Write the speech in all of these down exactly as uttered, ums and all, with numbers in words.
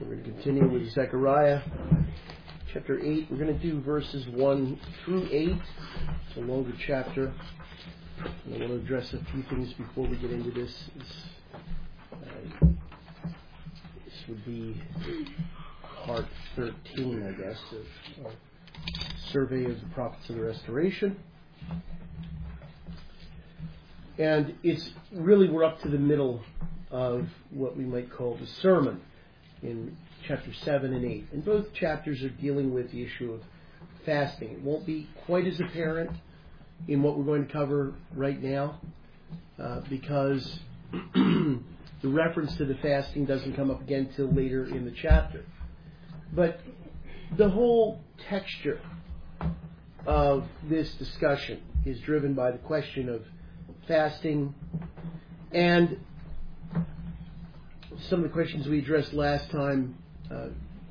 We're going to continue with Zechariah chapter eight. We're going to do verses one through eight. It's a longer chapter. And I want to address a few things before we get into this. This, uh, this would be part thirteen, I guess, of our survey of the prophets of the Restoration. And it's really, we're up to the middle of what we might call the sermon in chapter seven and eight. And both chapters are dealing with the issue of fasting. It won't be quite as apparent in what we're going to cover right now uh, because the reference to the fasting doesn't come up again till later in the chapter. But the whole texture of this discussion is driven by the question of fasting and some of the questions we addressed last time. Uh,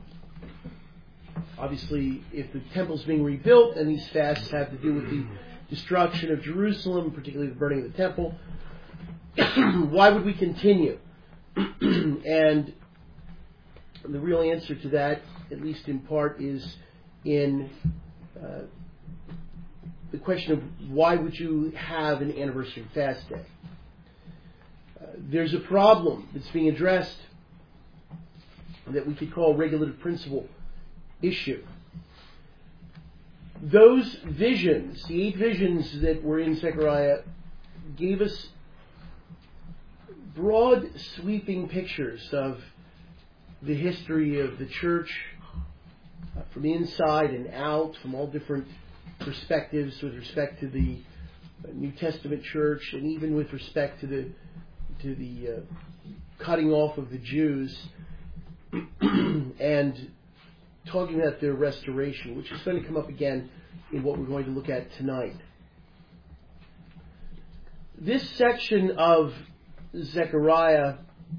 obviously, if the temple's being rebuilt and these fasts have to do with the destruction of Jerusalem, particularly the burning of the temple, why would we continue? And the real answer to that, at least in part, is in uh, the question of why would you have an anniversary fast day? Uh, there's a problem that's being addressed that we could call regulative principle issue. Those visions, the eight visions that were in Zechariah, gave us broad, sweeping pictures of the history of the church uh, from inside and out, from all different perspectives with respect to the New Testament church, and even with respect to the to the uh, cutting off of the Jews, and talking about their restoration, which is going to come up again in what we're going to look at tonight. This section of Zechariah,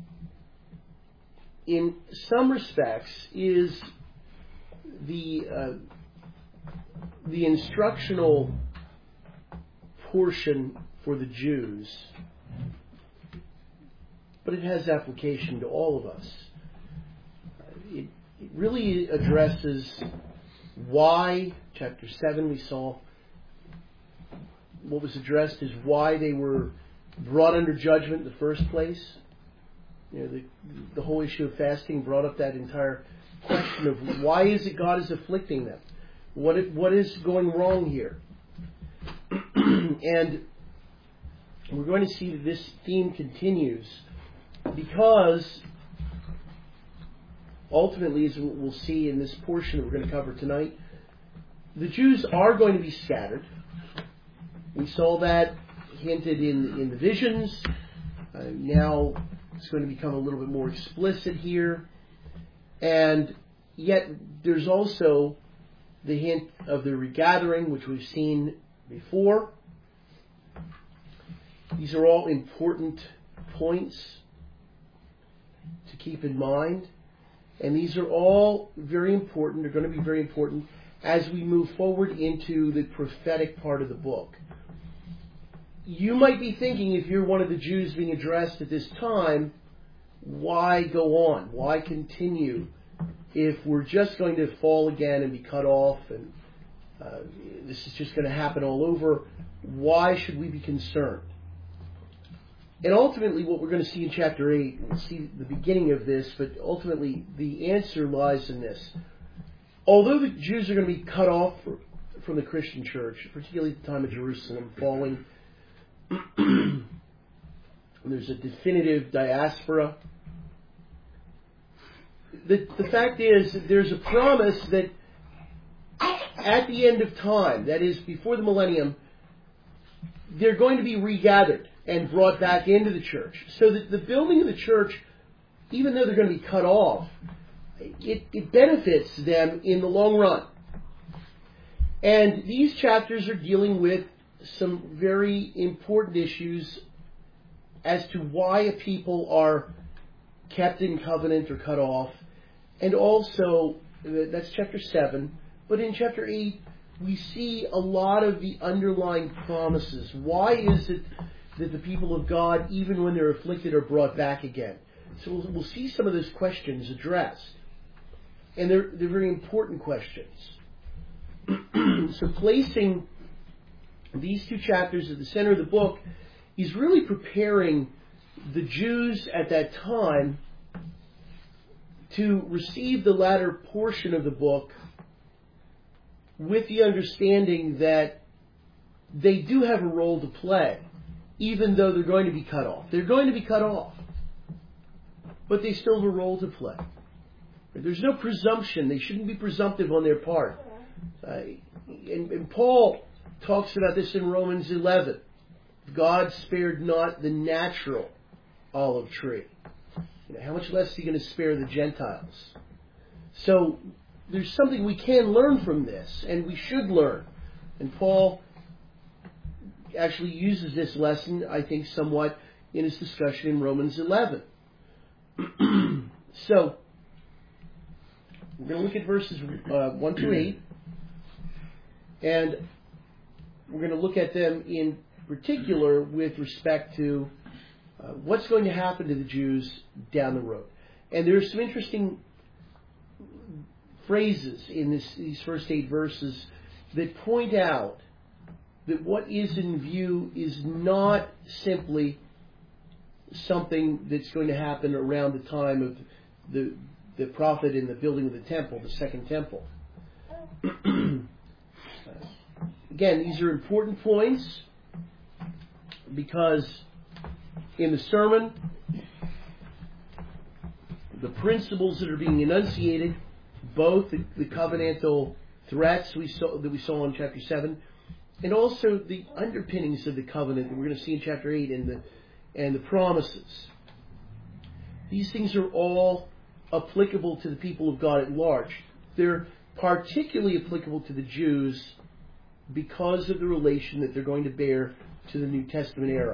in some respects, is the uh, the instructional portion for the Jews, but it has application to all of us. It, it really addresses why, chapter seven we saw, what was addressed is why they were brought under judgment in the first place. You know, the, the whole issue of fasting brought up that entire question of why is it God is afflicting them? What it, what is going wrong here? And we're going to see that this theme continues because ultimately, as we'll see in this portion that we're going to cover tonight, the Jews are going to be scattered. We saw that hinted in, in the visions. Uh, now it's going to become a little bit more explicit here. And yet there's also the hint of the regathering, which we've seen before. These are all important points to keep in mind. And these are all very important. They're going to be very important as we move forward into the prophetic part of the book. You might be thinking, if you're one of the Jews being addressed at this time, why go on? Why continue if we're just going to fall again and be cut off and uh, this is just going to happen all over? Why should we be concerned? And ultimately, what we're going to see in chapter eight, we'll see the beginning of this, but ultimately the answer lies in this. Although the Jews are going to be cut off from the Christian church, particularly at the time of Jerusalem falling, there's a definitive diaspora. The, the fact is that there's a promise that at the end of time, that is before the millennium, they're going to be regathered and brought back into the church. So that the building of the church, even though they're going to be cut off, it, it benefits them in the long run. And these chapters are dealing with some very important issues as to why a people are kept in covenant or cut off. And also, that's chapter seven, but in chapter eight, we see a lot of the underlying promises. Why is it that the people of God, even when they're afflicted, are brought back again? So we'll, we'll see some of those questions addressed. and they're, they're very important questions. So placing these two chapters at the center of the book is really preparing the Jews at that time to receive the latter portion of the book with the understanding that they do have a role to play, even though they're going to be cut off. They're going to be cut off, but they still have a role to play. There's no presumption. They shouldn't be presumptive on their part. Uh, and, and Paul talks about this in Romans eleven. God spared not the natural olive tree. You know, how much less is he going to spare the Gentiles? So there's something we can learn from this, and we should learn. And Paul actually uses this lesson, I think, somewhat in his discussion in Romans eleven. So we're going to look at verses uh, one through eight, and we're going to look at them in particular with respect to uh, what's going to happen to the Jews down the road. And there's some interesting phrases in this, these first eight verses that point out that what is in view is not simply something that's going to happen around the time of the, the prophet in the building of the temple, the second temple. Again, these are important points because in the sermon, the principles that are being enunciated, both the, the covenantal threats we saw, that we saw in chapter seven, and also the underpinnings of the covenant that we're going to see in chapter eight, and the and the promises. These things are all applicable to the people of God at large. They're particularly applicable to the Jews because of the relation that they're going to bear to the New Testament era.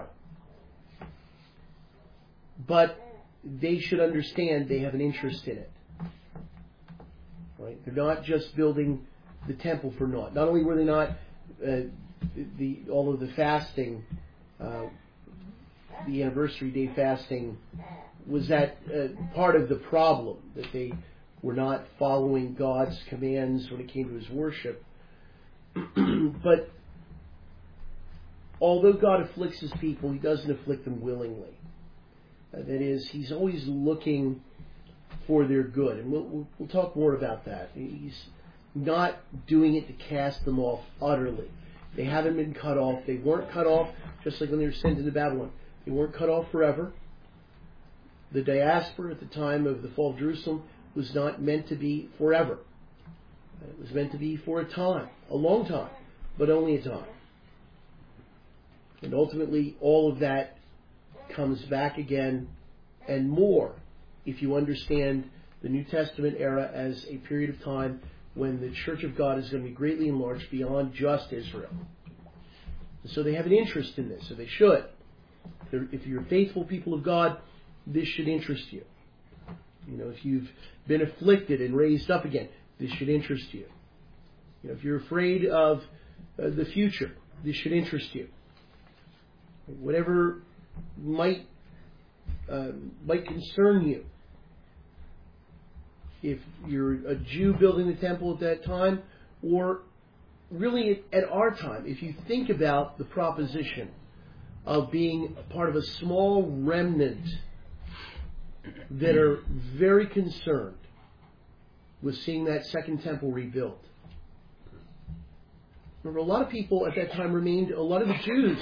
But they should understand they have an interest in it. Right? They're not just building the temple for naught. Not only were they not uh, the all of the fasting, uh, the anniversary day fasting, was that uh, part of the problem, that they were not following God's commands when it came to His worship. But although God afflicts His people, He doesn't afflict them willingly. Uh, that is, He's always looking for their good, and we'll, we'll, we'll talk more about that. He's not doing it to cast them off utterly. They haven't been cut off. They weren't cut off just like when they were sent into Babylon. They weren't cut off forever. The diaspora at the time of the fall of Jerusalem was not meant to be forever. It was meant to be for a time, a long time, but only a time. And ultimately, all of that comes back again and more if you understand the New Testament era as a period of time when the Church of God is going to be greatly enlarged beyond just Israel. And so they have an interest in this, so they should. If you're faithful people of God, this should interest you. You know, if you've been afflicted and raised up again, this should interest you. You know, if you're afraid of uh, the future, this should interest you. Whatever might uh, might concern you. If you're a Jew building the temple at that time, or really at, at our time, if you think about the proposition of being part of a small remnant that are very concerned with seeing that second temple rebuilt. Remember, a lot of people at that time remained, a lot of the Jews,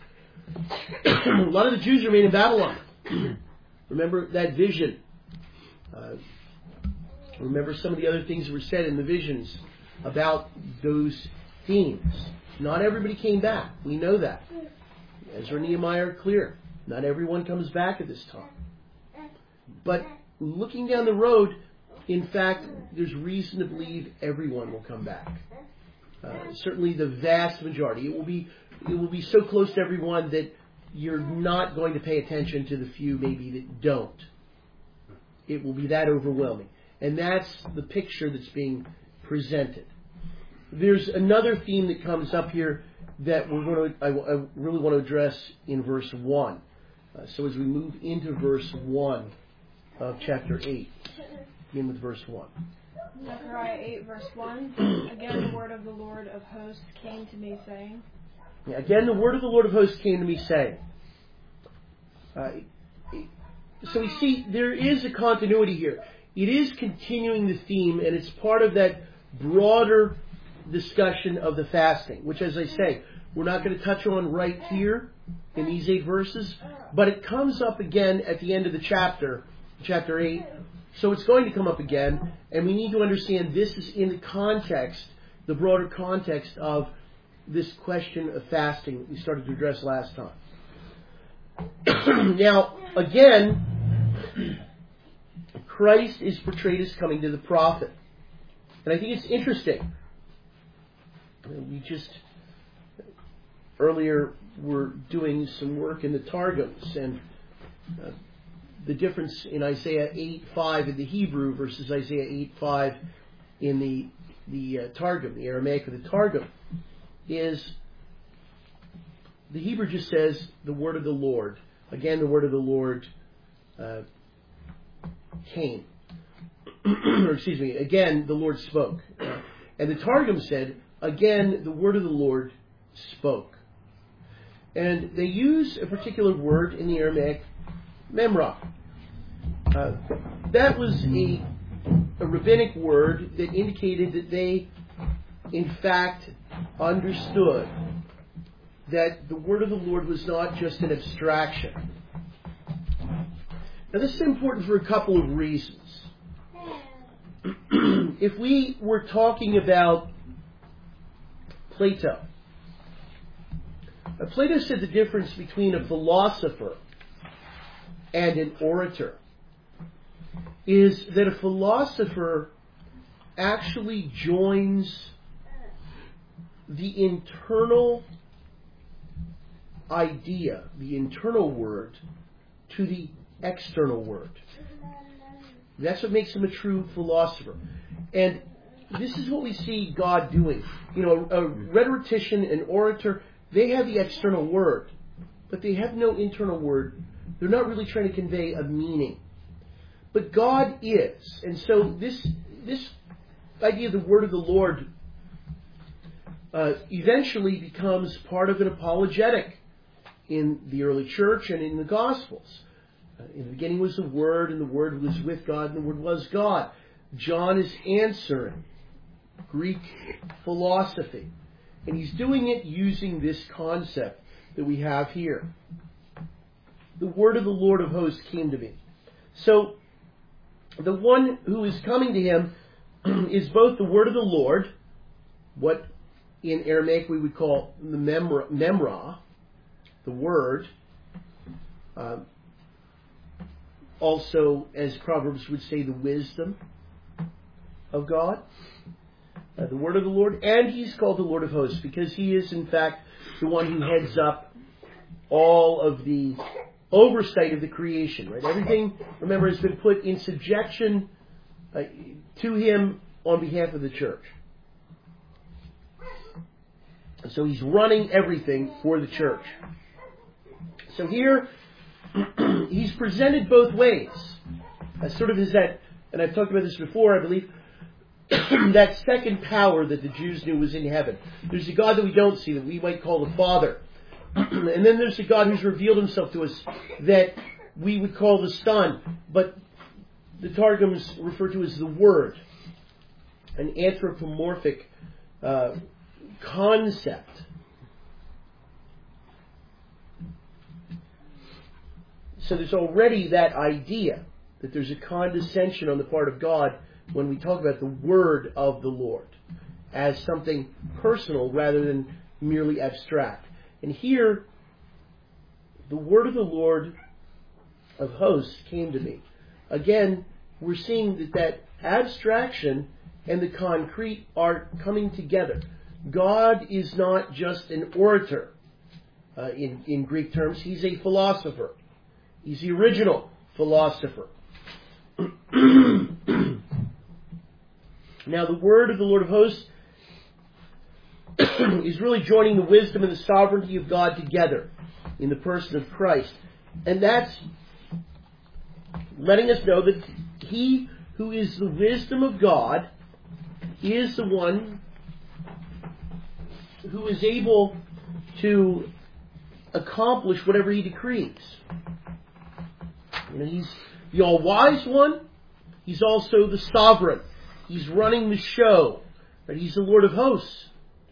a lot of the Jews remained in Babylon. Remember that vision. Uh, remember some of the other things that were said in the visions about those themes. Not everybody came back. We know that. Ezra and Nehemiah are clear. Not everyone comes back at this time. But looking down the road, in fact, there's reason to believe everyone will come back. Uh, certainly the vast majority. It will be it will be so close to everyone that you're not going to pay attention to the few maybe that don't. It will be that overwhelming. And that's the picture that's being presented. There's another theme that comes up here that we're going to, I, I really want to address in verse one. Uh, so as we move into verse one of chapter eight. begin with verse one. Zechariah eight, verse one. Again, the word of the Lord of hosts came to me, saying. Yeah, again, the word of the Lord of hosts came to me, saying. Uh, so we see there is a continuity here. It is continuing the theme, and it's part of that broader discussion of the fasting, which, as I say, we're not going to touch on right here in these eight verses, but it comes up again at the end of the chapter, chapter eight. So it's going to come up again, and we need to understand this is in the context, the broader context of this question of fasting we started to address last time. Now, again, Christ is portrayed as coming to the prophet. And I think it's interesting. We just earlier were doing some work in the Targums, and uh, the difference in Isaiah eight five in the Hebrew versus Isaiah eight five in the the uh, Targum, the Aramaic of the Targum, is the Hebrew just says the word of the Lord. Again, the word of the Lord uh, came. or excuse me, again, the Lord spoke. Uh, and the Targum said, again, the word of the Lord spoke. And they use a particular word in the Aramaic, memra. Uh, that was a, a rabbinic word that indicated that they, in fact, understood that the word of the Lord was not just an abstraction. Now, this is important for a couple of reasons. If we were talking about Plato, uh, Plato said the difference between a philosopher and an orator is that a philosopher actually joins the internal idea, the internal word, to the external word. That's what makes him a true philosopher. And this is what we see God doing. You know, a rhetorician, an orator, they have the external word, but they have no internal word. They're not really trying to convey a meaning. But God is. And so this this idea of the word of the Lord uh, eventually becomes part of an apologetic in the early church and in the Gospels. Uh, in the beginning was the Word, and the Word was with God, and the Word was God. John is answering Greek philosophy. And he's doing it using this concept that we have here. The word of the Lord of hosts came to me. So, the one who is coming to him is both the word of the Lord, what in Aramaic we would call the memra, memra the word, uh, also, as Proverbs would say, the wisdom of God, uh, the word of the Lord, and he's called the Lord of hosts because he is, in fact, the one who heads up all of the oversight of the creation, right? Everything, remember, has been put in subjection uh, to him on behalf of the church. So he's running everything for the church. So here, he's presented both ways. As sort of as that, and I've talked about this before, I believe, that second power that the Jews knew was in heaven. There's a God that we don't see, that we might call the Father. And then there's a God who's revealed himself to us that we would call the Son. But the Targums refer to as the Word. An anthropomorphic uh, concept. So there's already that idea that there's a condescension on the part of God when we talk about the word of the Lord as something personal rather than merely abstract. And here, the word of the Lord of hosts came to me. Again, we're seeing that that abstraction and the concrete are coming together. God is not just an orator uh, in, in Greek terms. He's a philosopher. He's the original philosopher. Now, the word of the Lord of hosts is really joining the wisdom and the sovereignty of God together in the person of Christ. And that's letting us know that he who is the wisdom of God, is the one who is able to accomplish whatever he decrees. You know, he's the all-wise one. He's also the sovereign. He's running the show. Right? He's the Lord of hosts.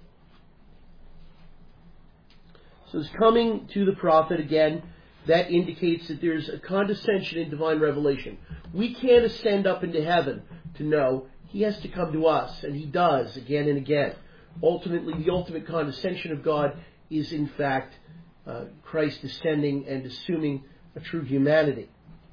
So it's coming to the prophet again. That indicates that there's a condescension in divine revelation. We can't ascend up into heaven to know. He has to come to us, and he does again and again. Ultimately, the ultimate condescension of God is, in fact, uh, Christ descending and assuming a true humanity.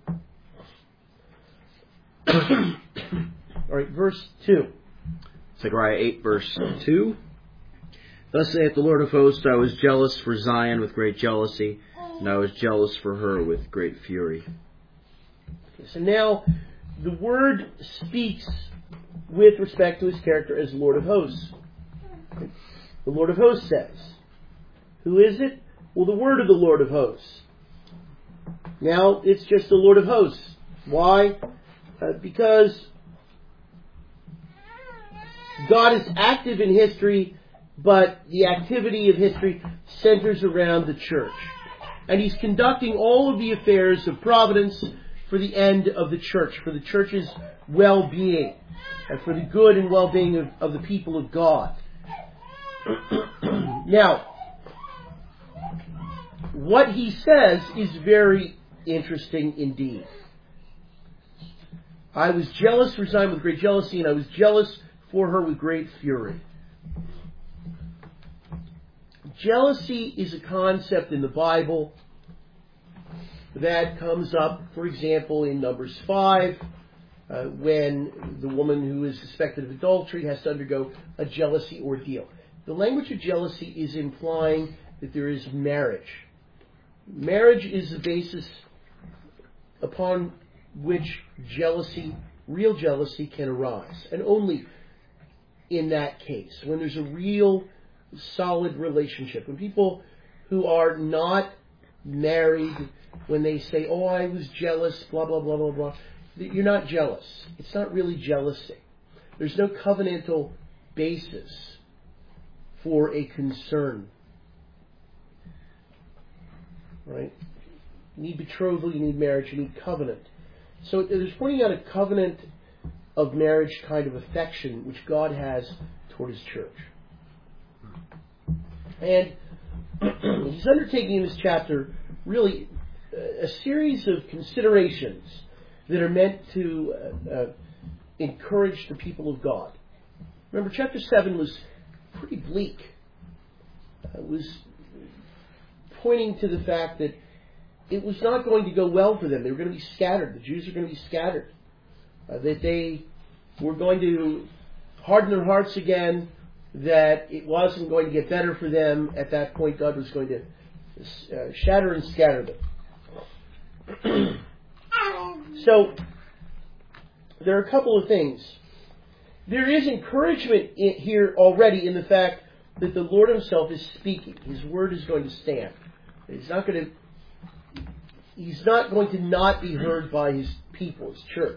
All right, verse two. Zechariah eight, verse two. Thus saith the Lord of hosts, I was jealous for Zion with great jealousy, and I was jealous for her with great fury. Okay, so now the word speaks with respect to his character as Lord of hosts. Okay. The Lord of hosts says. Who is it? Well, the word of the Lord of hosts. Now, it's just the Lord of hosts. Why? Uh, because God is active in history, but the activity of history centers around the church. And he's conducting all of the affairs of providence for the end of the church, for the church's well-being, and for the good and well-being of, of the people of God. Now, what he says is very interesting indeed. I was jealous for Zion with great jealousy, and I was jealous for her with great fury. Jealousy is a concept in the Bible that comes up, for example, in Numbers five, uh, when the woman who is suspected of adultery has to undergo a jealousy ordeal. The language of jealousy is implying that there is marriage. Marriage is the basis upon which jealousy, real jealousy, can arise. And only in that case, when there's a real solid relationship. When people who are not married, when they say, oh, I was jealous, blah, blah, blah, blah, blah, you're not jealous. It's not really jealousy. There's no covenantal basis for a concern. Right? You need betrothal, you need marriage, you need covenant. So there's pointing out a covenant of marriage kind of affection which God has toward his church. And he's undertaking in this chapter really a series of considerations that are meant to uh, uh, encourage the people of God. Remember, chapter seven was pretty bleak. Uh, it was pointing to the fact that it was not going to go well for them. They were going to be scattered. The Jews are going to be scattered. Uh, that they were going to harden their hearts again, that it wasn't going to get better for them. At that point, God was going to uh, shatter and scatter them. So, there are a couple of things. There is encouragement in here already in the fact that the Lord himself is speaking. His word is going to stand. He's not going to, he's not going to not be heard by his people, his church.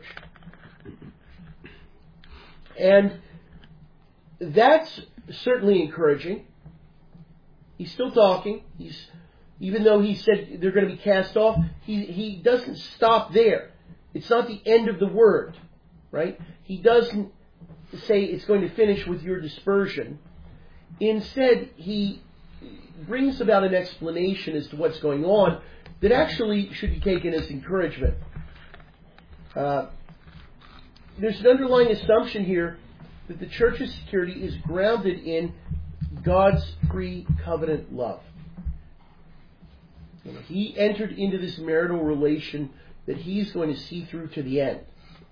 And that's certainly encouraging. He's still talking. He's, even though he said they're going to be cast off, he, he doesn't stop there. It's not the end of the word, right? He doesn't say it's going to finish with your dispersion. Instead, he brings about an explanation as to what's going on that actually should be taken as encouragement. Uh, there's an underlying assumption here that the church's security is grounded in God's pre-covenant love. You know, he entered into this marital relation that he's going to see through to the end.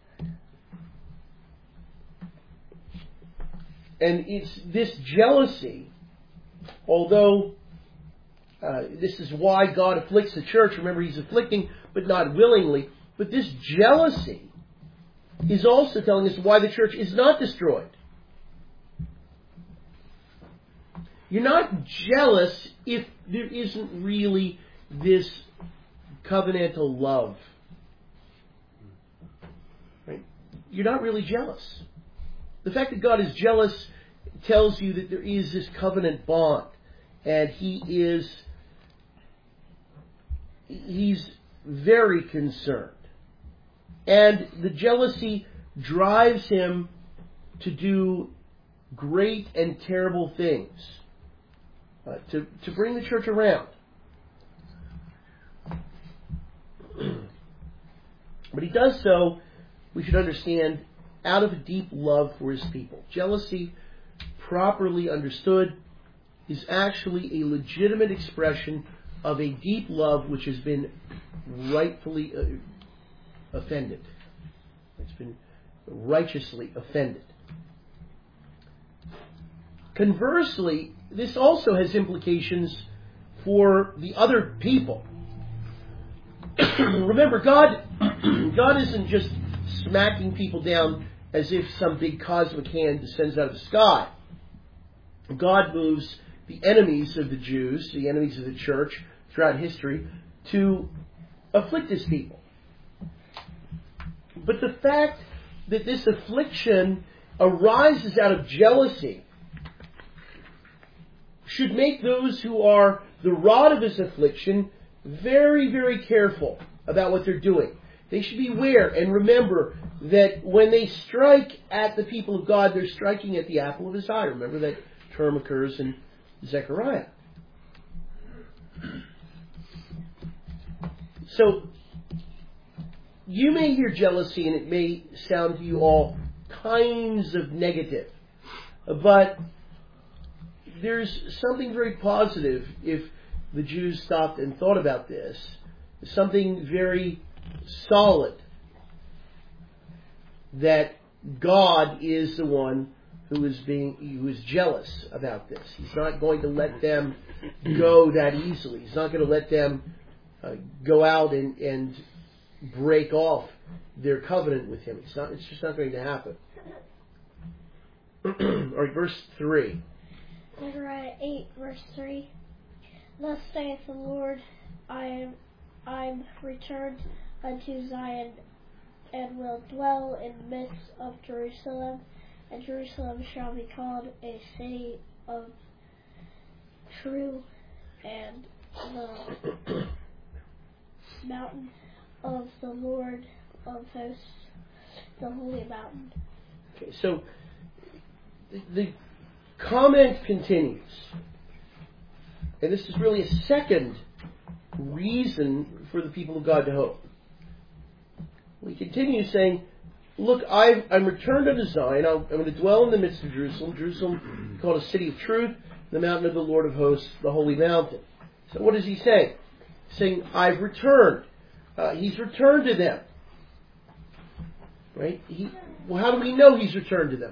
And it's this jealousy, although uh, this is why God afflicts the church. Remember, he's afflicting, but not willingly. But this jealousy is also telling us why the church is not destroyed. You're not jealous if there isn't really this covenantal love. Right? you're not really jealous. The fact that God is jealous tells you that there is this covenant bond, and He is He's very concerned. And the jealousy drives Him to do great and terrible things, uh, to, to bring the church around. But He does so, we should understand, out of a deep love for His people. Jealousy, properly understood, is actually a legitimate expression of a deep love which has been rightfully uh, offended. It's been righteously offended. Conversely, this also has implications for the other people. Remember, God, God isn't just smacking people down as if some big cosmic hand descends out of the sky. God moves the enemies of the Jews, the enemies of the church throughout history, to afflict His people. But the fact that this affliction arises out of jealousy should make those who are the rod of His affliction very, very careful about what they're doing. They should be aware and remember that when they strike at the people of God, they're striking at the apple of His eye. Remember that term occurs in Zechariah. So, you may hear jealousy and it may sound to you all kinds of negative. But there's something very positive if the Jews stopped and thought about this. Something very solid. That God is the one who is being who is jealous about this. He's not going to let them go that easily. He's not going to let them uh, go out and, and break off their covenant with Him. It's not. It's just not going to happen. All right, verse three. Zechariah eight, verse three. Thus saith the Lord, I am I'm returned unto Zion, and will dwell in the midst of Jerusalem, and Jerusalem shall be called a city of true, and the mountain of the Lord of hosts, the holy mountain. Okay, so the, the comment continues, and this is really a second reason for the people of God to hope. He continues saying, look, I've, I'm returned unto Zion. I'm going to dwell in the midst of Jerusalem. Jerusalem called a city of truth, the mountain of the Lord of hosts, the holy mountain. So what does he say? He's saying, I've returned. Uh, he's returned to them. Right? He, well, how do we know He's returned to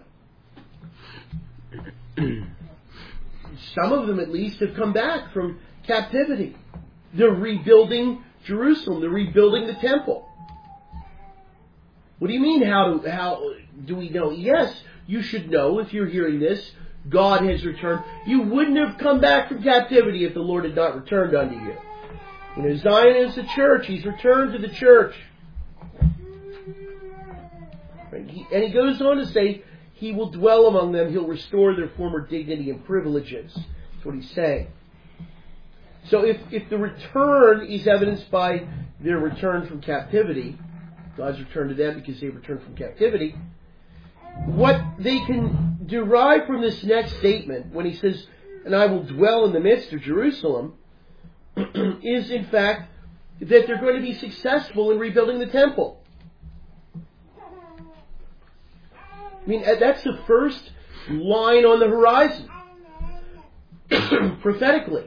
them? Some of them, at least, have come back from captivity. They're rebuilding Jerusalem. They're rebuilding the temple. What do you mean, how do, how do we know? Yes, you should know, if you're hearing this, God has returned. You wouldn't have come back from captivity if the Lord had not returned unto you. You know, Zion is the church. He's returned to the church. And he, and he goes on to say, He will dwell among them. He'll restore their former dignity and privileges. That's what he's saying. So if, if the return is evidenced by their return from captivity, God's return to them because they returned from captivity, what they can derive from this next statement, when he says, and I will dwell in the midst of Jerusalem, is in fact that they're going to be successful in rebuilding the temple. I mean, that's the first line on the horizon, prophetically.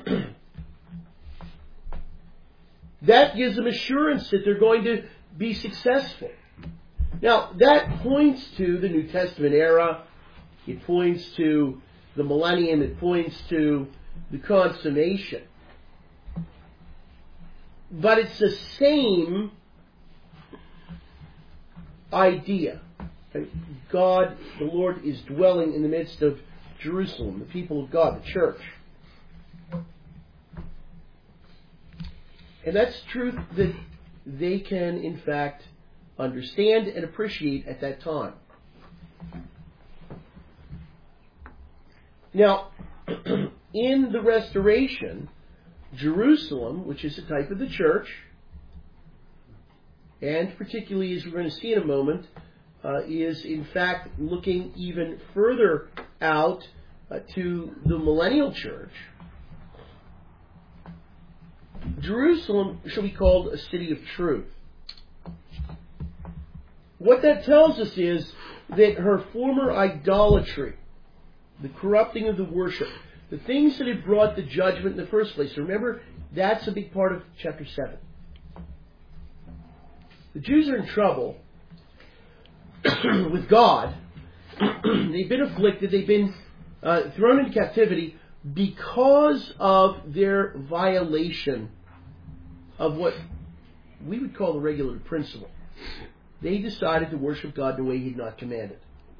That gives them assurance that they're going to be successful. Now, that points to the New Testament era. It points to the millennium. It points to the consummation. But it's the same idea. God, the Lord, is dwelling in the midst of Jerusalem, the people of God, the church. And that's truth that they can, in fact, understand and appreciate at that time. Now, in the restoration, Jerusalem, which is a type of the church, and particularly as we're going to see in a moment, uh, is in fact looking even further out uh, to the millennial church. Jerusalem shall be called a city of truth. What that tells us is that her former idolatry, the corrupting of the worship, the things that had brought the judgment in the first place, remember, that's a big part of chapter seven. The Jews are in trouble with God. They've been afflicted. They've been uh, thrown into captivity because of their violation of what we would call the regulative principle. They decided to worship God in a way He had not commanded.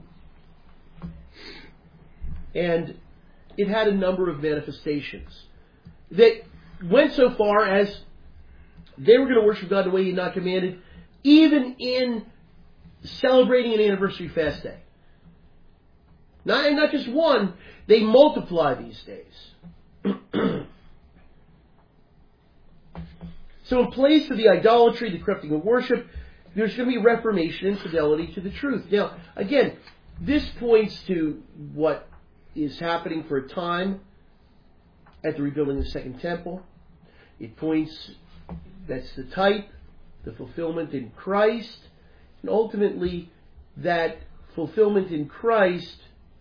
And it had a number of manifestations that went so far as they were going to worship God in a way He had not commanded, even in celebrating an anniversary fast day. Not, and not just one, they multiply these days. So in place of the idolatry, the corrupting of worship, there's going to be reformation and fidelity to the truth. Now, again, this points to what is happening for a time at the rebuilding of the Second Temple. It points, that's the type, the fulfillment in Christ, and ultimately that fulfillment in Christ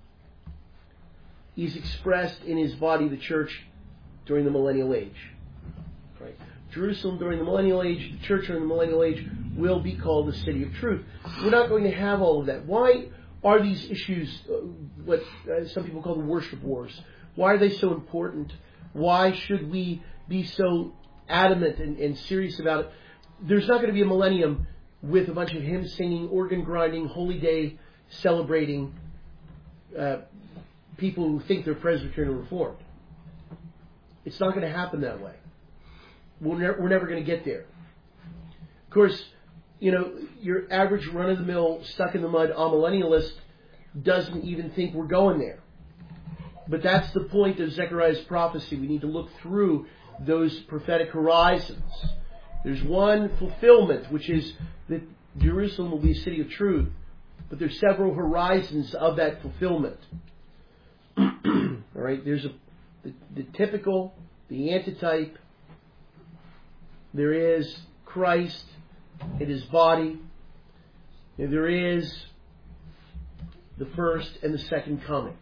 is expressed in His body, the church, during the millennial age. Right? Jerusalem during the millennial age, the church during the millennial age will be called the city of truth. We're not going to have all of that. Why are these issues, uh, what uh, some people call the worship wars, why are they so important? Why should we be so adamant and, and serious about it? There's not going to be a millennium with a bunch of hymn singing, organ grinding, holy day celebrating uh, people who think they're Presbyterian or Reformed. It's not going to happen that way. We're, ne- we're never going to get there. Of course, you know, your average run-of-the-mill, stuck-in-the-mud amillennialist doesn't even think we're going there. But that's the point of Zechariah's prophecy. We need to look through those prophetic horizons. There's one fulfillment, which is that Jerusalem will be a city of truth. But there's several horizons of that fulfillment. All right, there's a, the, the typical, the antitype. There is Christ in His body. And there is the first and the second coming.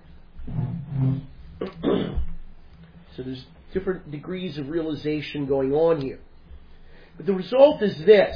So there's different degrees of realization going on here. But the result is this.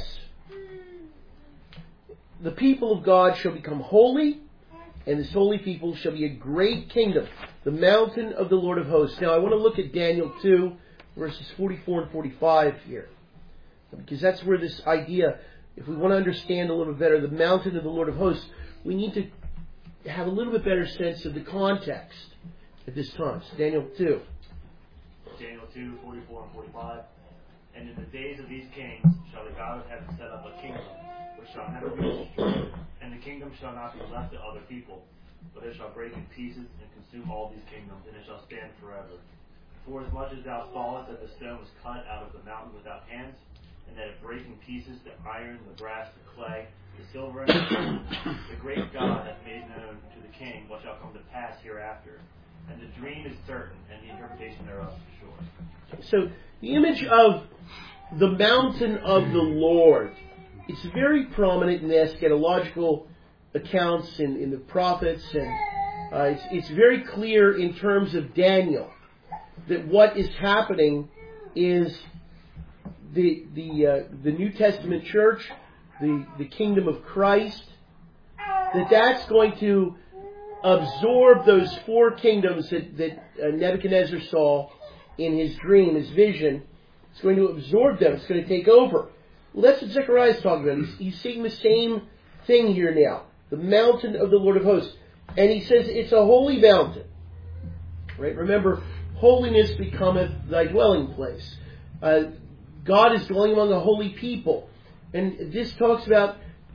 The people of God shall become holy, and this holy people shall be a great kingdom, the mountain of the Lord of hosts. Now I want to look at Daniel two, verses forty-four and forty-five here. Because that's where this idea, if we want to understand a little bit better the mountain of the Lord of hosts, we need to have a little bit better sense of the context at this time. So Daniel two. Daniel two, forty-four and forty-five. And in the days of these kings shall the God of heaven set up a kingdom, which shall never be destroyed, and the kingdom shall not be left to other people, but it shall break in pieces and consume all these kingdoms, and it shall stand forever. For as much as thou sawest that the stone was cut out of the mountain without hands, and that it brake in pieces the iron, the brass, the clay, the silver, and the gold, the great God hath made known to the king what shall come to pass hereafter. And the dream is certain, and the interpretation thereof sure. So the image of the mountain of the Lord, it's very prominent in the eschatological accounts in, in the prophets, and uh, it's, it's very clear in terms of Daniel that what is happening is the the uh, the New Testament church, the, the kingdom of Christ, that that's going to absorb those four kingdoms that, that uh, Nebuchadnezzar saw in his dream, his vision. It's going to absorb them. It's going to take over. Well, that's what Zechariah is talking about. He's, he's seeing the same thing here now. The mountain of the Lord of hosts. And he says it's a holy mountain. Right? Remember, holiness becometh thy dwelling place. Uh, God is dwelling among a holy people. And this talks about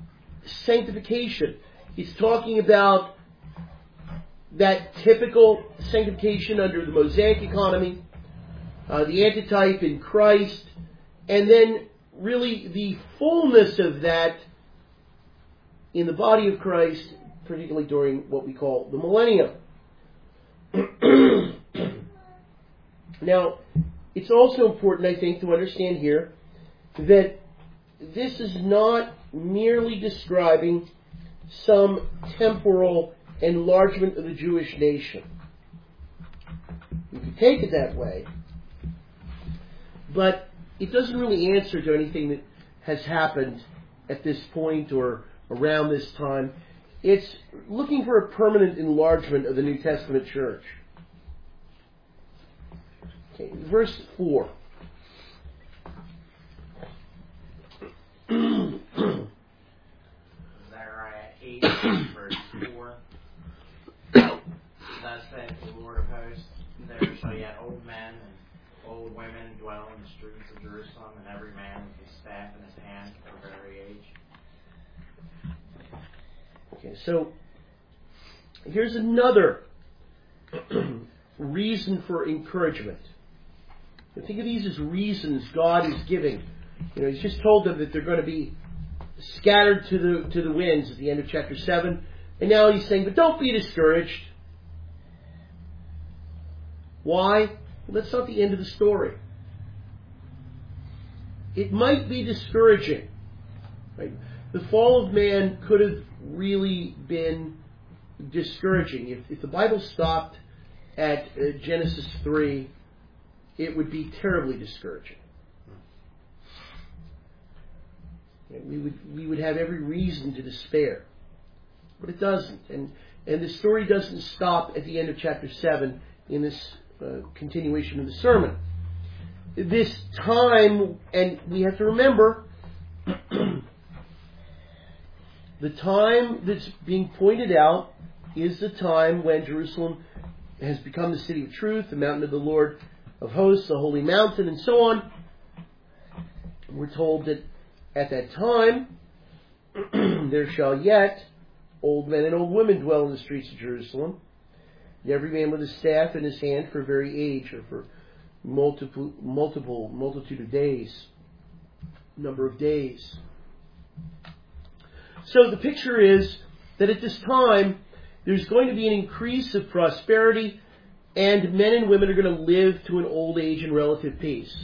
sanctification. It's talking about that typical sanctification under the Mosaic economy, uh, the antitype in Christ, and then really the fullness of that in the body of Christ, particularly during what we call the millennium. Now, it's also important, I think, to understand here that this is not merely describing some temporal enlargement of the Jewish nation. You could take it that way, but it doesn't really answer to anything that has happened at this point or around this time. It's looking for a permanent enlargement of the New Testament church. Okay, verse four. Zechariah eight, verse four. Thus saith the Lord of hosts, there shall yet old men and old women dwell in the streets of Jerusalem, and every man with his staff in his hand for very age. Okay, so here's another reason for encouragement. Think of these as reasons God is giving. You know, He's just told them that they're going to be scattered to the to the winds at the end of chapter seven, and now He's saying, but don't be discouraged. Why? Well, that's not the end of the story. It might be discouraging. Right? The fall of man could have really been discouraging. If, if the Bible stopped at uh, Genesis three, it would be terribly discouraging. We would we would have every reason to despair, but it doesn't. And and the story doesn't stop at the end of chapter seven in this uh, continuation of the sermon. This time, and we have to remember, the time that's being pointed out is the time when Jerusalem has become the city of truth, the mountain of the Lord of hosts, the holy mountain, and so on. We're told that at that time, there shall yet old men and old women dwell in the streets of Jerusalem, and every man with a staff in his hand for very age, or for multiple, multiple, multitude of days, number of days. So the picture is that at this time, there's going to be an increase of prosperity, and men and women are going to live to an old age in relative peace.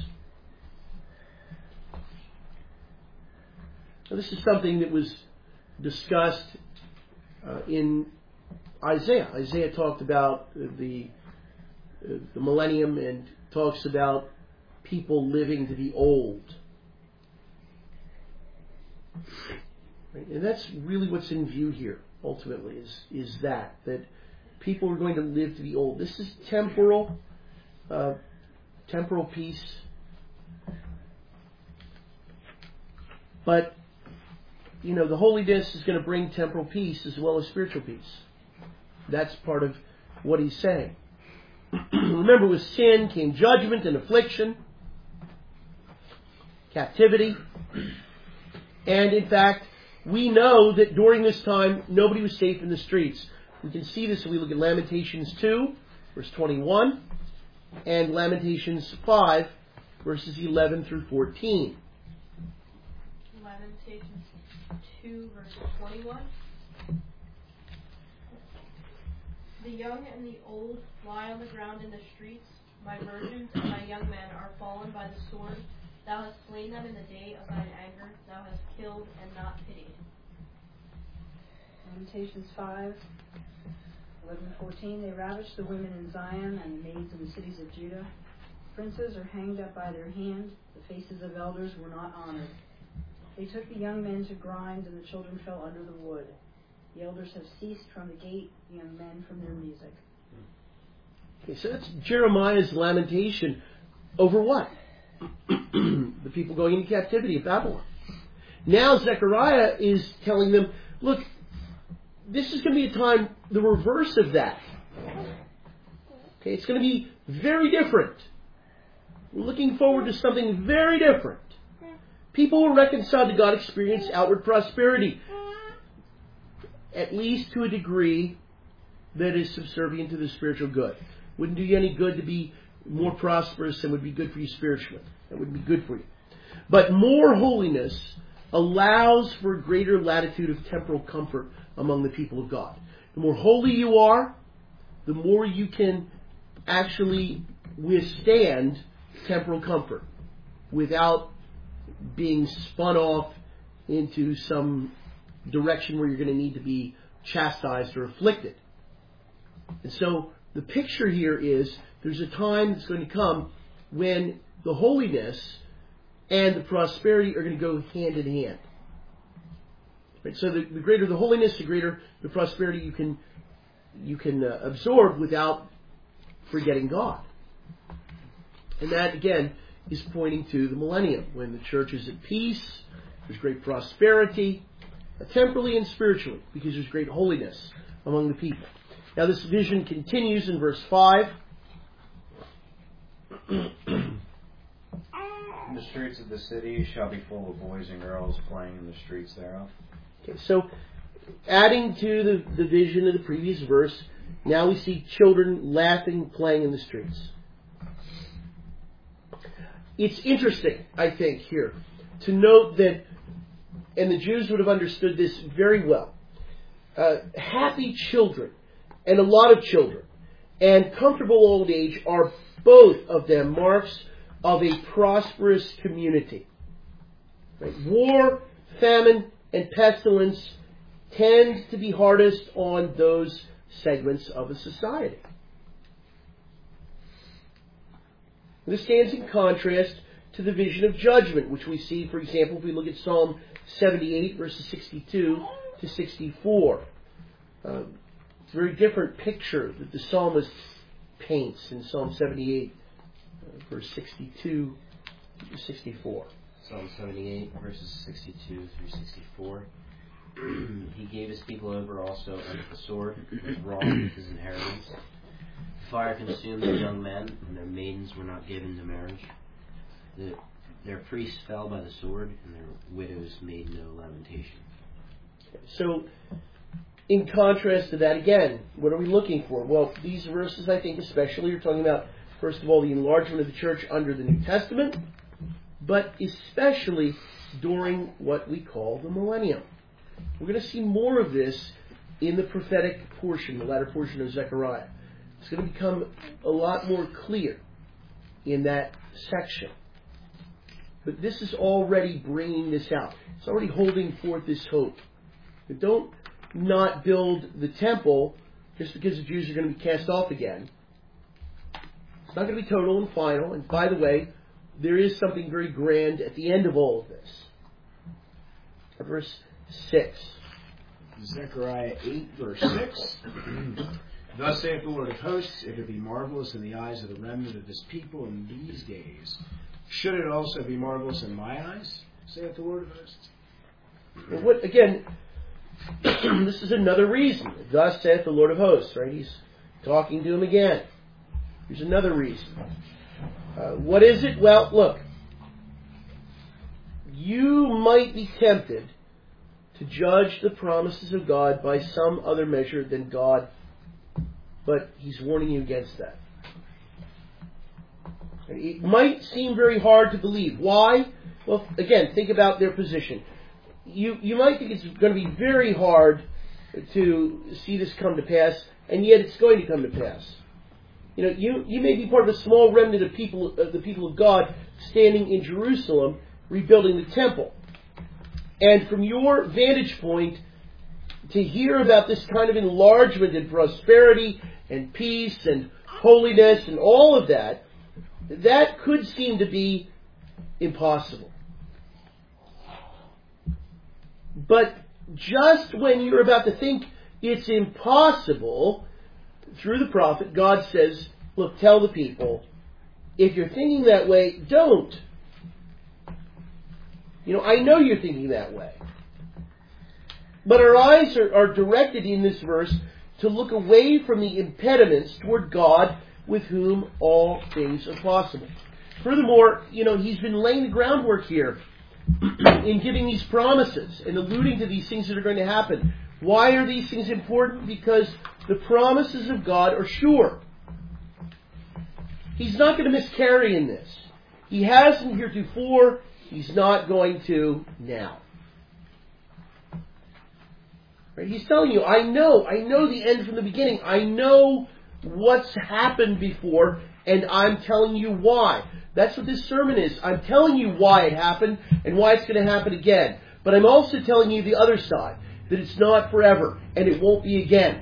Now, this is something that was discussed uh, in Isaiah. Isaiah talked about the uh, the millennium and talks about people living to be old. Right? And that's really what's in view here, ultimately, is, is that, that people are going to live to be old. This is temporal, uh, temporal peace. But, you know, the holiness is going to bring temporal peace as well as spiritual peace. That's part of what he's saying. Remember, with sin came judgment and affliction, captivity. And in fact, we know that during this time, nobody was safe in the streets. We can see this if we look at Lamentations two, verse twenty-one, and Lamentations five, verses eleven through fourteen. Lamentations two, verse twenty-one. The young and the old lie on the ground in the streets. My virgins and my young men are fallen by the sword. Thou hast slain them in the day of thine anger. Thou hast killed and not pitied. Lamentations five, eleven and fourteen. They ravish the women in Zion and the maids in the cities of Judah. Princes are hanged up by their hand. The faces of elders were not honored. They took the young men to grind, and the children fell under the wood. The elders have ceased from the gate, the young men from their music. Okay, so that's Jeremiah's lamentation over what? The people going into captivity of Babylon. Now Zechariah is telling them, look, this is going to be a time, the reverse of that. Okay, it's going to be very different. We're looking forward to something very different. People who are reconciled to God experience outward prosperity. at least to a degree that is subservient to the spiritual good. Wouldn't do you any good to be more prosperous than would be good for you spiritually. That would be good for you. But more holiness allows for greater latitude of temporal comfort among the people of God. The more holy you are, the more you can actually withstand temporal comfort without being spun off into some direction where you're going to need to be chastised or afflicted. And so the picture here is there's a time that's going to come when the holiness and the prosperity are going to go hand in hand. Right? So the, the greater the holiness, the greater the prosperity you can you can uh, absorb without forgetting God. And that, again, is pointing to the millennium, when the church is at peace, there's great prosperity, uh, temporally and spiritually, because there's great holiness among the people. Now this vision continues in verse five. And the streets of the city shall be full of boys and girls playing in the streets thereof. Okay, so adding to the, the vision of the previous verse, now we see children laughing, playing in the streets. It's interesting, I think, here, to note that, and the Jews would have understood this very well, uh, happy children and a lot of children and comfortable old age are both of them marks of a prosperous community. Right? War, famine, and pestilence tend to be hardest on those segments of a society. This stands in contrast to the vision of judgment, which we see, for example, if we look at Psalm seventy-eight, verses sixty-two to sixty-four. Uh, it's a very different picture that the psalmist paints in Psalm seventy-eight, uh, verse sixty-two to sixty-four. Psalm seventy-eight, verses sixty-two through sixty-four. He gave his people over also unto the sword, and wrong with his inheritance. Fire consumed their young men, and their maidens were not given to marriage. The, their priests fell by the sword, and their widows made no lamentation. So, in contrast to that, again, what are we looking for? Well, these verses, I think, especially, are talking about, first of all, the enlargement of the church under the New Testament, but especially during what we call the millennium. We're going to see more of this in the prophetic portion, the latter portion of Zechariah. It's going to become a lot more clear in that section. But this is already bringing this out. It's already holding forth this hope. But don't not build the temple just because the Jews are going to be cast off again. It's not going to be total and final. And by the way, there is something very grand at the end of all of this. Verse six. Zechariah eight, verse six. Thus saith the Lord of hosts, if it be marvelous in the eyes of the remnant of this people in these days, should it also be marvelous in my eyes, saith the Lord of hosts? Well, what, again, this is another reason. Thus saith the Lord of hosts, right? He's talking to him again. Here's another reason. Uh, what is it? Well, look. You might be tempted to judge the promises of God by some other measure than God, but He's warning you against that. It might seem very hard to believe. Why? Well, again, think about their position. You you might think it's going to be very hard to see this come to pass, and yet it's going to come to pass. You know, you, you may be part of a small remnant of people, of the people of God, standing in Jerusalem, rebuilding the temple. And from your vantage point, to hear about this kind of enlargement and prosperity and peace and holiness and all of that, that could seem to be impossible. But just when you're about to think it's impossible, through the prophet, God says, look, tell the people, if you're thinking that way, don't. You know, I know you're thinking that way. But our eyes are, are directed in this verse to look away from the impediments toward God, with whom all things are possible. Furthermore, you know, He's been laying the groundwork here in giving these promises and alluding to these things that are going to happen Why are these things important? Because the promises of God are sure. He's not going to miscarry in this. He hasn't heretofore. He's not going to now. Right? He's telling you, I know, I know the end from the beginning. I know what's happened before, and I'm telling you why. That's what this sermon is. I'm telling you why it happened and why it's going to happen again. But I'm also telling you the other side, that it's not forever and it won't be again.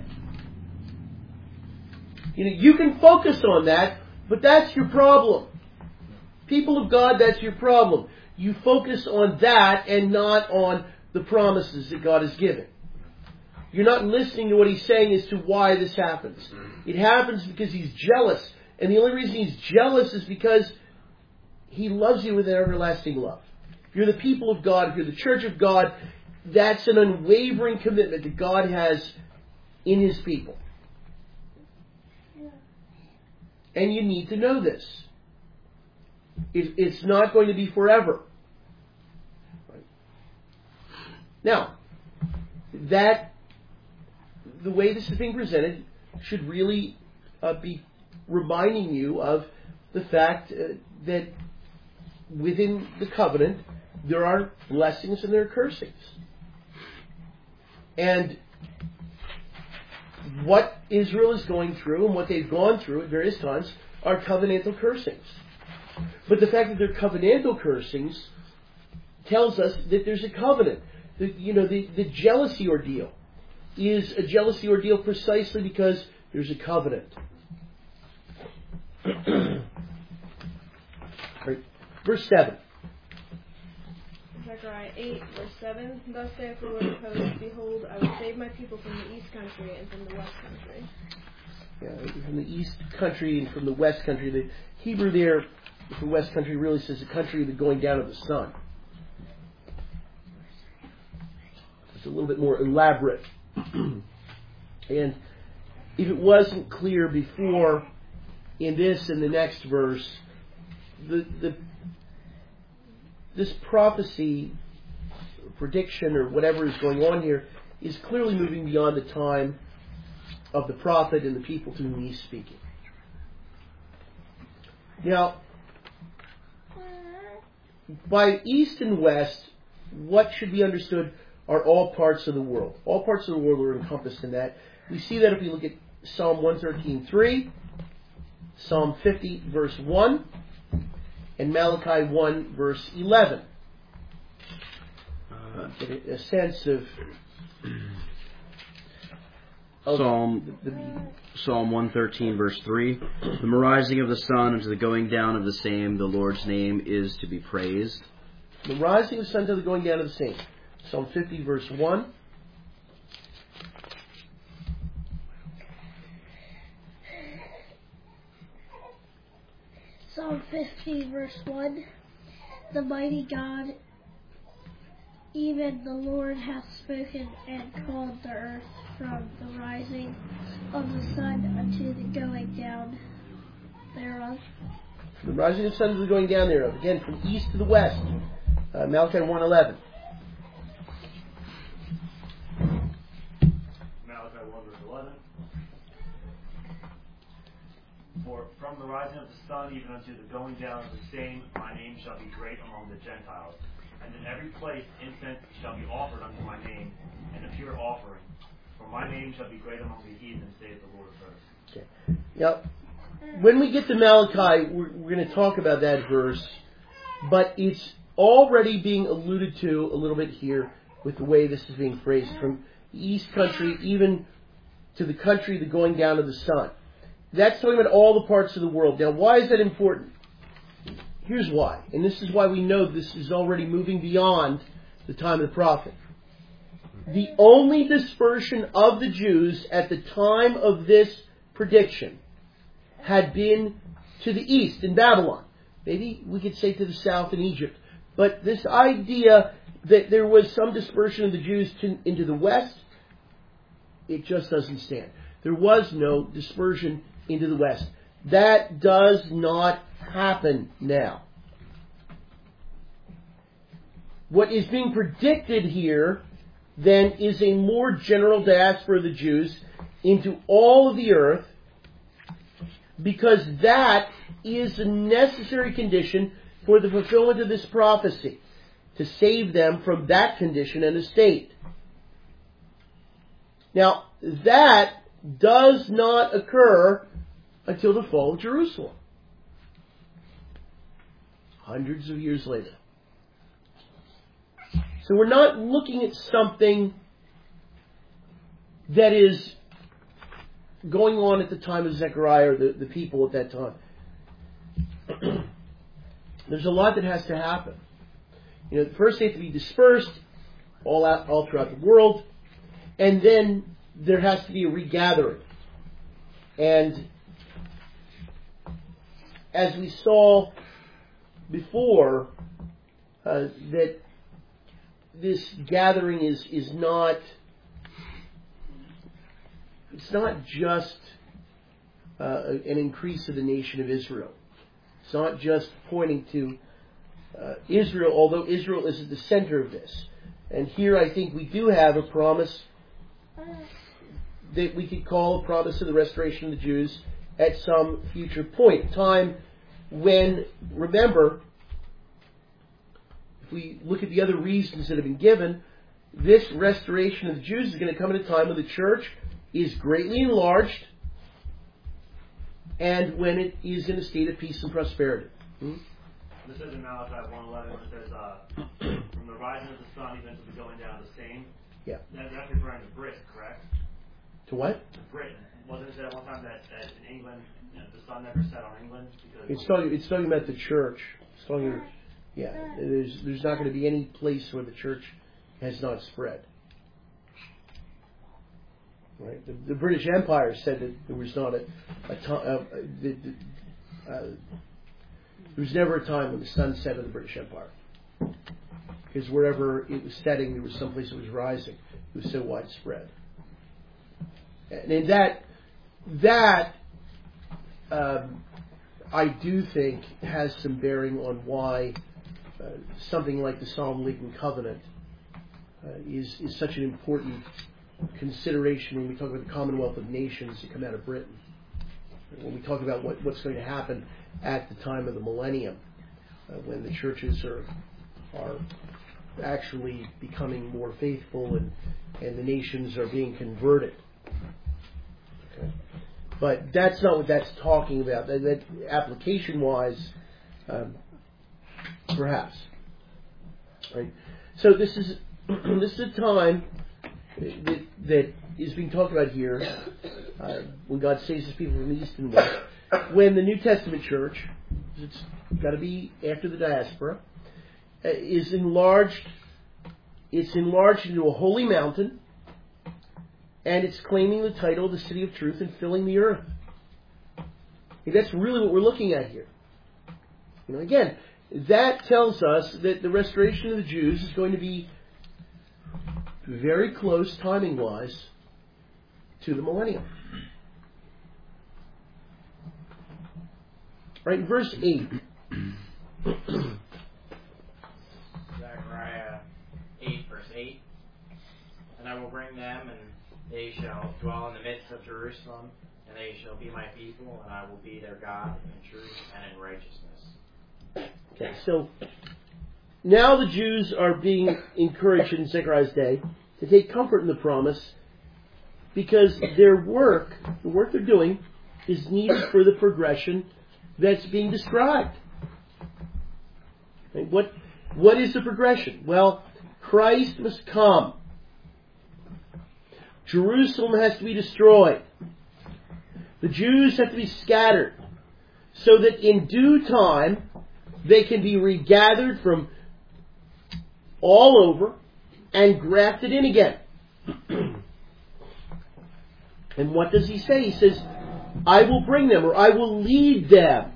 You know, you can focus on that, but that's your problem. People of God, that's your problem. You focus on that and not on the promises that God has given. You're not listening to what He's saying as to why this happens. It happens because He's jealous. And the only reason He's jealous is because He loves you with an everlasting love. If you're the people of God, if you're the church of God, that's an unwavering commitment that God has in His people. And you need to know this. It, it's not going to be forever. Right? Now, that, the way this is being presented should really uh, be reminding you of the fact uh, that within the covenant there are blessings and there are cursings. And what Israel is going through and what they've gone through at various times are covenantal cursings. But the fact that they're covenantal cursings tells us that there's a covenant. The, you know, the, the jealousy ordeal is a jealousy ordeal precisely because there's a covenant. Right. Verse seven. Zechariah eight, verse seven. Thus saith the Lord of hosts, behold, I will save my people from the east country and from the west country. Yeah, from the east country and from the west country. The Hebrew there for west country really says the country of the going down of the sun. It's a little bit more elaborate. And if it wasn't clear before in this and the next verse, the the this prophecy, prediction, or whatever is going on here is clearly moving beyond the time of the prophet and the people to whom he's speaking. Now, by east and west, what should be understood are all parts of the world. All parts of the world are encompassed in that. We see that if we look at Psalm one thirteen three, Psalm fifty verse one, and Malachi one verse eleven. Uh, get a, a sense of, of Psalm the, the, Psalm one thirteen verse three. From the rising of the sun unto the going down of the same, the Lord's name is to be praised. The rising of the sun to the going down of the same. Psalm fifty verse one. Psalm fifty verse one. The mighty God, even the Lord, hath spoken and called the earth from the rising of the sun unto the going down thereof. From the rising of the sun to the going down thereof. Again, from east to the west. Uh, Malachi one eleven. Malachi one verse eleven. For from the rising of the sun even unto the going down of the same, my name shall be great among the Gentiles. And in every place incense shall be offered unto my name, and a pure offering. For my name shall be great among the heathen, saith the Lord of hosts. Okay. Now, when we get to Malachi, we're, we're going to talk about that verse, but it's already being alluded to a little bit here with the way this is being phrased. From the east country even to the country, the going down of the sun. That's talking about all the parts of the world. Now, why is that important? Here's why. And this is why we know this is already moving beyond the time of the prophet. The only dispersion of the Jews at the time of this prediction had been to the east in Babylon. Maybe we could say to the south in Egypt. But this idea that there was some dispersion of the Jews to, into the west, it just doesn't stand. There was no dispersion into the west. That does not happen now. What is being predicted here then is a more general diaspora of the Jews into all of the earth, because that is a necessary condition for the fulfillment of this prophecy, to save them from that condition and estate. Now, that does not occur until the fall of Jerusalem, hundreds of years later. So we're not looking at something that is going on at the time of Zechariah or the, the people at that time. There's a lot that has to happen. You know, first they have to be dispersed all out, all throughout the world, and then there has to be a regathering. And as we saw before, uh, that this gathering is, is not, it's not just uh, an increase of the nation of Israel. It's not just pointing to uh, Israel, although Israel is at the center of this. And here I think we do have a promise that we could call a promise of the restoration of the Jews at some future point. Time when, remember, if we look at the other reasons that have been given, this restoration of the Jews is going to come at a time when the church is greatly enlarged and when it is in a state of peace and prosperity. Hmm? This says in Malachi one eleven, it says, uh, from the rising of the sun even to the going down of the same. Yeah. That, that's referring to Britain, correct? To what? To Britain. Wasn't it said at one time that, that in England, you know, the sun never set on England? Because It's talking, it's talking about the church. It's talking, yeah, there's, there's not going to be any place where the church has not spread. Right? The, the British Empire said that there was not a, a time, uh, the, the, uh, there was never a time when the sun set in the British Empire. Because wherever it was setting, there was someplace that was rising. It was so widespread. And in that, that um, I do think has some bearing on why uh, something like the Solemn League and Covenant uh, is, is such an important consideration when we talk about the Commonwealth of Nations that come out of Britain. When we talk about what, what's going to happen at the time of the millennium, uh, when the churches are are actually becoming more faithful and, and the nations are being converted. Okay. But that's not what that's talking about. That, that application-wise, um, perhaps. Right. So this is this is a time that, that is being talked about here uh, when God saves His people from the east and west. When the New Testament church, it's got to be after the diaspora, uh, is enlarged. It's enlarged into a holy mountain, and it's claiming the title of the city of truth and filling the earth. And that's really what we're looking at here. You know, again, that tells us that the restoration of the Jews is going to be very close, timing-wise, to the millennium. Right, in verse eight. Zechariah eight, verse eight. And I will bring them, and they shall dwell in the midst of Jerusalem, and they shall be my people, and I will be their God in truth and in righteousness. Okay, so now the Jews are being encouraged in Zechariah's day to take comfort in the promise, because their work, the work they're doing, is needed for the progression that's being described. Okay, what, what is the progression? Well, Christ must come. Jerusalem has to be destroyed. The Jews have to be scattered, so that in due time they can be regathered from all over and grafted in again. And what does he say? He says, I will bring them, or I will lead them.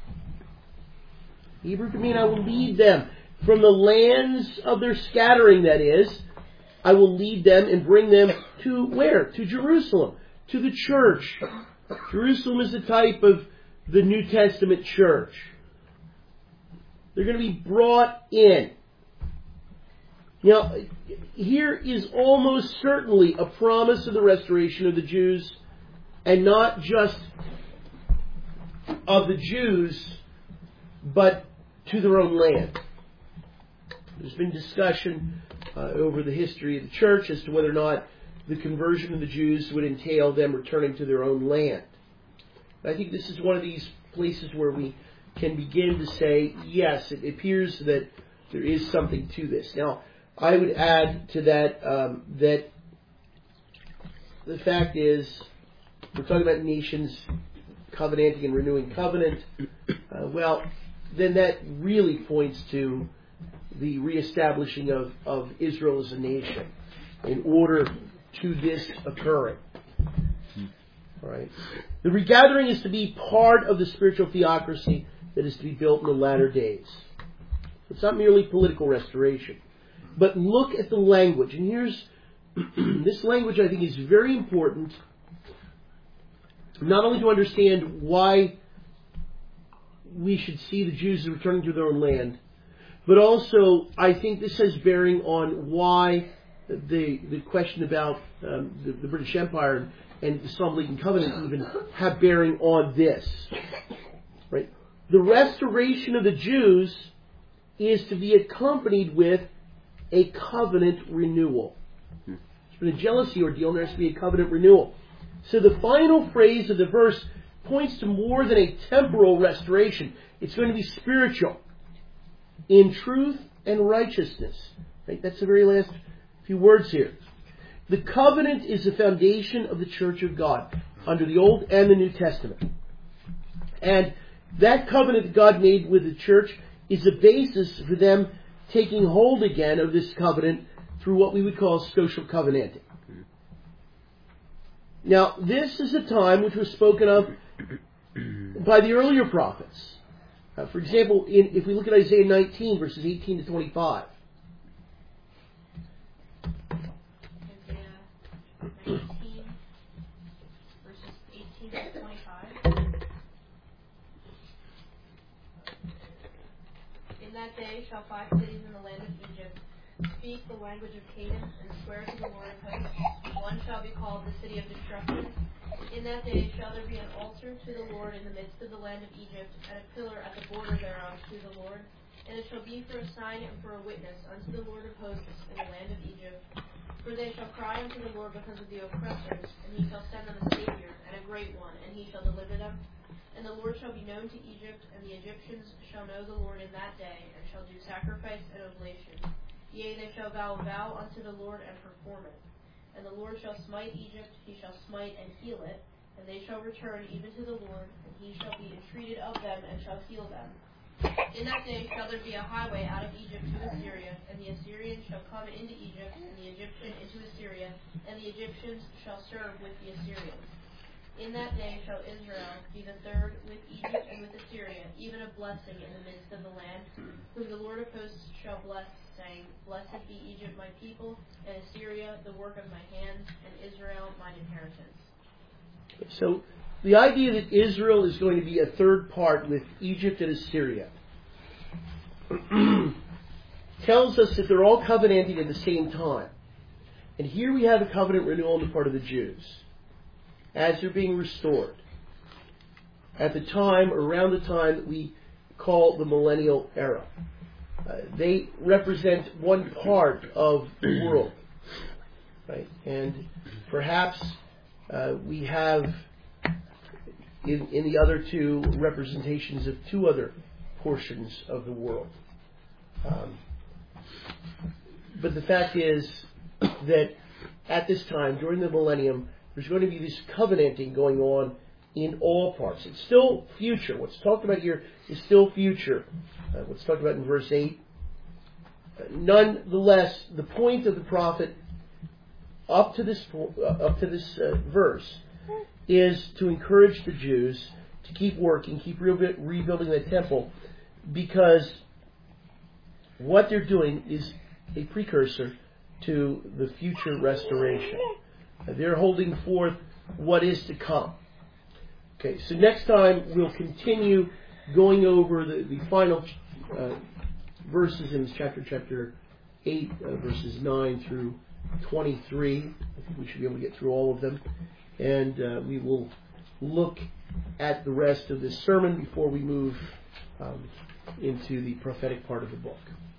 Hebrew can mean I will lead them from the lands of their scattering, that is. I will lead them and bring them to where? To Jerusalem, to the church. Jerusalem is the type of the New Testament church. They're going to be brought in. Now, here is almost certainly a promise of the restoration of the Jews, and not just of the Jews, but to their own land. There's been discussion uh, over the history of the church as to whether or not the conversion of the Jews would entail them returning to their own land. And I think this is one of these places where we can begin to say, yes, it appears that there is something to this. Now, I would add to that um, that the fact is, we're talking about nations covenanting and renewing covenant. Uh, well, then that really points to the reestablishing of, of Israel as a nation in order to this occurring. All right. The regathering is to be part of the spiritual theocracy that is to be built in the latter days. It's not merely political restoration. But look at the language. And here's, this language I think is very important, not only to understand why we should see the Jews returning to their own land, but also I think this has bearing on why the the question about um, the, the British Empire and the Psalm League and Covenant even have bearing on this. Right? The restoration of the Jews is to be accompanied with a covenant renewal. It's been a jealousy ordeal, and there has to be a covenant renewal. So the final phrase of the verse points to more than a temporal restoration. It's going to be spiritual, in truth and righteousness. Right? That's the very last few words here. The covenant is the foundation of the church of God under the Old and the New Testament. And that covenant that God made with the church is the basis for them taking hold again of this covenant through what we would call social covenanting. Now, this is a time which was spoken of by the earlier prophets. Uh, for example, in, if we look at Isaiah nineteen, verses eighteen to twenty-five. Isaiah nineteen, verses eighteen to twenty-five. In that day shall five cities in the land of Egypt speak the language of Canaan and swear to the Lord of hosts. One shall be called the city of destruction. In that day shall there be an altar to the Lord in the midst of the land of Egypt, and a pillar at the border thereof to the Lord. And it shall be for a sign and for a witness unto the Lord of hosts in the land of Egypt. For they shall cry unto the Lord because of the oppressors, and he shall send them a Savior, and a great one, and he shall deliver them. And the Lord shall be known to Egypt, and the Egyptians shall know the Lord in that day, and shall do sacrifice and oblation. Yea, they shall vow a vow unto the Lord and perform it. And the Lord shall smite Egypt, he shall smite and heal it, and they shall return even to the Lord, and he shall be entreated of them and shall heal them. In that day shall there be a highway out of Egypt to Assyria, and the Assyrian shall come into Egypt, and the Egyptian into Assyria, and the Egyptians shall serve with the Assyrians. In that day shall Israel be the third with Egypt and with Assyria, even a blessing in the midst of the land, whom the Lord of hosts shall bless, saying, Blessed be Egypt my people, and Assyria the work of my hands, and Israel mine inheritance. So the idea that Israel is going to be a third part with Egypt and Assyria tells us that they're all covenanting at the same time. And here we have a covenant renewal on the part of the Jews as they're being restored at the time, or around the time that we call the millennial era. Uh, they represent one part of the world, right? And perhaps uh, we have in, in the other two representations of two other portions of the world. Um, but the fact is that at this time, during the millennium, there's going to be this covenanting going on in all parts. It's still future. What's talked about here is still future. Uh, what's talked about in verse eight. Uh, nonetheless, the point of the prophet up to this uh, up to this uh, verse is to encourage the Jews to keep working, keep re- rebuilding the temple, because what they're doing is a precursor to the future restoration. Uh, they're holding forth what is to come. Okay, so next time we'll continue going over the, the final uh, verses in this chapter, chapter eight, uh, verses nine through twenty-three. I think we should be able to get through all of them. And uh, we will look at the rest of this sermon before we move um, into the prophetic part of the book.